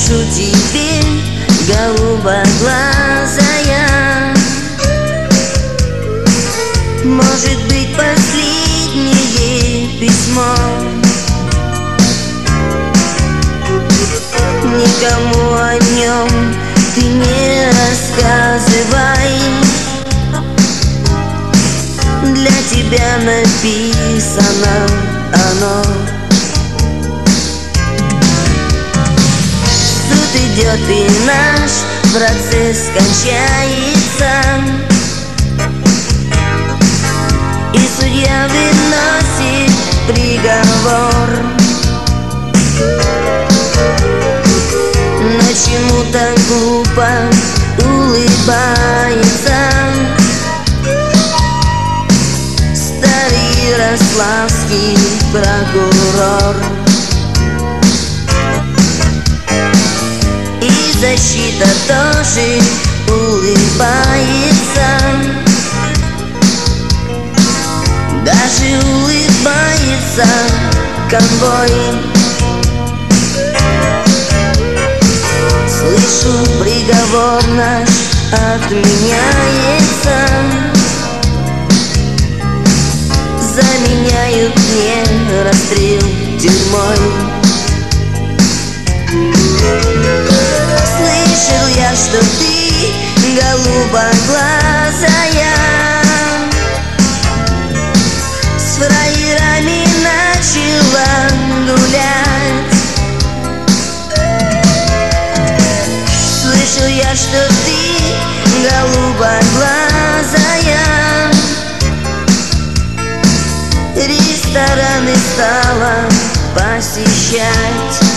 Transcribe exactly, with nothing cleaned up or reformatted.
Пишу тебе, голубоглазая, может быть, последнее письмо. Никому о нем ты не рассказывай, для тебя написано оно. Суд идет, и наш процесс кончается, и судья выносит приговор. Но чему так глупо улыбается старый ярославский прокурор? И защита тоже улыбается, даже улыбается конвой. Слышу, приговор наш отменяется, заменяют мне расстрел тюрьмой. Слышал я, что ты голубоглазая, с фраерами начала гулять. Слышал я, что ты голубоглазая, рестораны стала посещать.